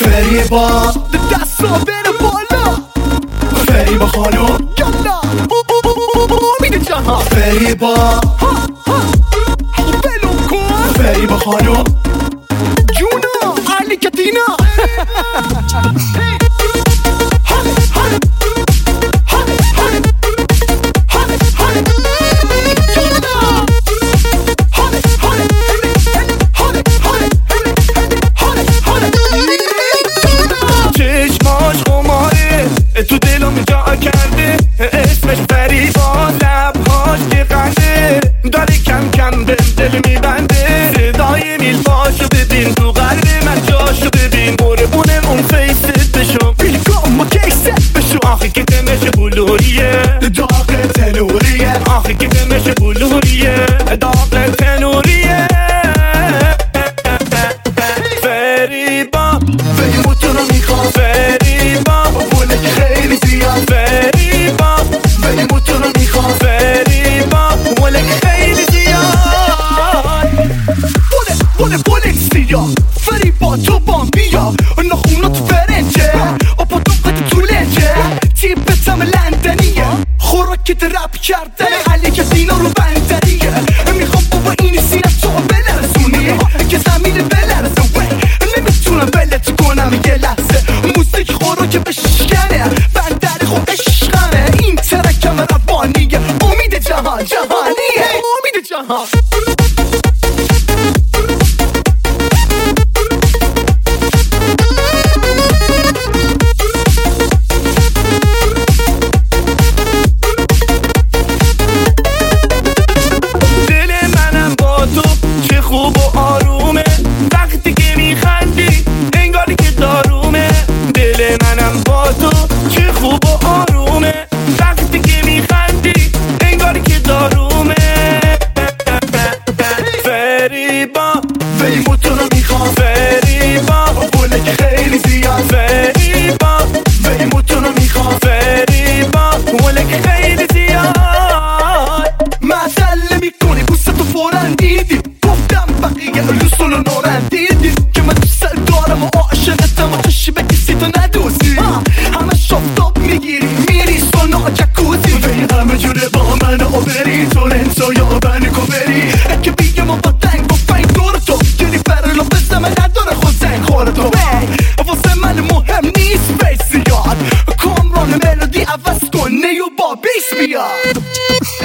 فریبا دستا بره بالا، فریبا خانم یالا امید جهان، فریبا بلو کن، فریبا خانم جونا علی کتینا تو دلم جا کرده اسمش فریبا، لبهاش که قنده داره کم کم به دل میبنده، صدای میلفاشو ببین تو قلب من جاشو ببین، قربونه اون فیست بشو بیلگام و کیست بشو، آخی که دمش بلوریه داغ تنوریه، آخی که دمش بلوریه داغ تنوریه. فریبا فریبا تو رو میخوام، فریبا بولک خیلی زیاد، فریبا فریبا تو رو میخوام، فریبا ولک خیلی زیاد، بولک زیاد، فریبا تو بام بیا، نخونات فرنجه اپا دوقت تو لنجه، تیبتم لندنیه، خوراکت رپ کردن علی که دینا رو بندریه، میخوام بابا این سینه تو بلرزونی که زمین بلرزه، نمیتونم بلت کنم یه لحظه، موزیک خوراک بشکنه بندر خو عشقمه، این ترکم روانیه، امید جهان جهانیه، امید جهان. خوب و آرومه وقتی که میخندی انگاری که دارومه، دل منم با تو چه خوب و آرومه وقتی که میخندی انگاری که دارومه. فریبا فریبا تو رو میخوام، فریبا بولک خیلی زیاد، فریبا فریبا تو رو میخوام، فریبا ولک خیلی زیاد. معطل میکنی بوستو فورن دیدی، گفتم بقیه رسول و نورن دیدی که من دوست دارم و عاشقتم و تشی به کسی تو ندوزی، همه شافتاب میگیری میری سونا جکوزی، وی همه جوره با من آبری تورنتو یا بنکو بری، که بیگه ما با دنگ و فنگ دور تو گیری فرلو بزمه نداره خود زنگ خور تو، واسه من مهم نیست بیس زیاد، کامران ملودی عوض کن نیو با بیس بیاد.